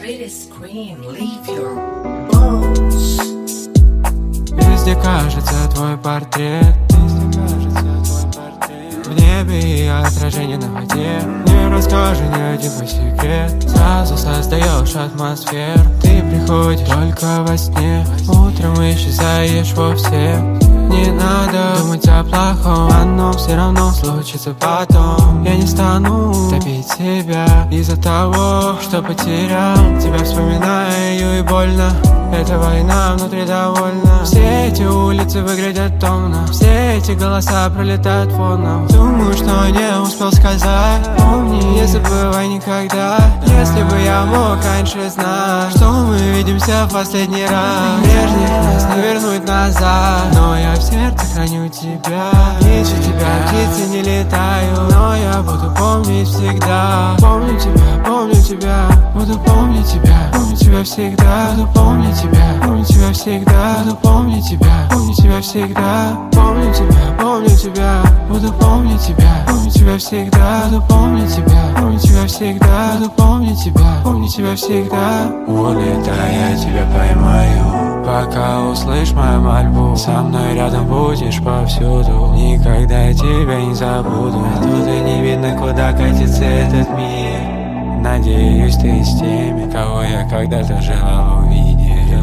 pretty screen, leave your bones. Везде кажется твой портрет, в небе и отражение на воде. Не расскажи ни один твой секрет, сразу создаешь атмосферу. Ты приходишь только во сне, утром исчезаешь вовсе. Не надо думать о плохом, оно все равно случится потом. Я не стану топить себя из-за того, что потерял тебя, вспоминаю и больно. Эта война внутри довольна. Все эти улицы выглядят томно, все эти голоса пролетают фоном. Думаю, что не успел сказать, помни, не забывай никогда. Если бы я мог раньше знать, что мы видимся в последний раз. Прежних нас не вернуть назад, но я в сердце храню тебя. Ищу тебя, птицы не летаю, но я буду помнить всегда. Помню тебя, буду помнить тебя. Помню тебя всегда, буду помнить тебя. Помню тебя всегда, буду помнить тебя. Помню тебя всегда, помню тебя, буду помнить тебя. Помню тебя всегда, буду помнить тебя. Помню тебя всегда, буду помнить тебя. Помню тебя всегда. Улетай, я тебя поймаю, пока услышь мою мольбу. Со мной рядом будешь повсюду, никогда я тебя не забуду. Тут и не видно, куда катится этот мир. Надеюсь, ты с теми, кого я когда-то желал увидеть.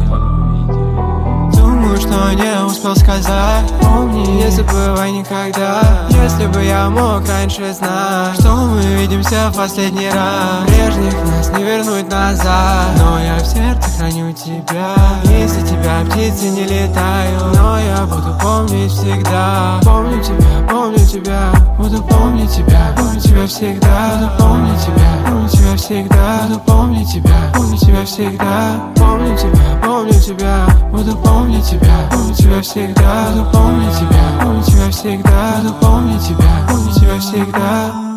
Думаю, что не успел сказать, помни, не забывай никогда. Если бы я мог раньше знать, что мы видимся в последний раз. Прежних нас не вернуть назад, но я в сердце храню тебя. Из-за тебя птицы не летаю, но я буду помнить всегда. Помню тебя, буду помнить тебя. Помню тебя всегда, буду помнить тебя. Помню тебя всегда, буду помнить тебя. Помню тебя всегда, помню тебя, буду помнить тебя. Помню тебя всегда, буду помнить тебя. Помню тебя всегда, буду помнить тебя. Помню тебя всегда.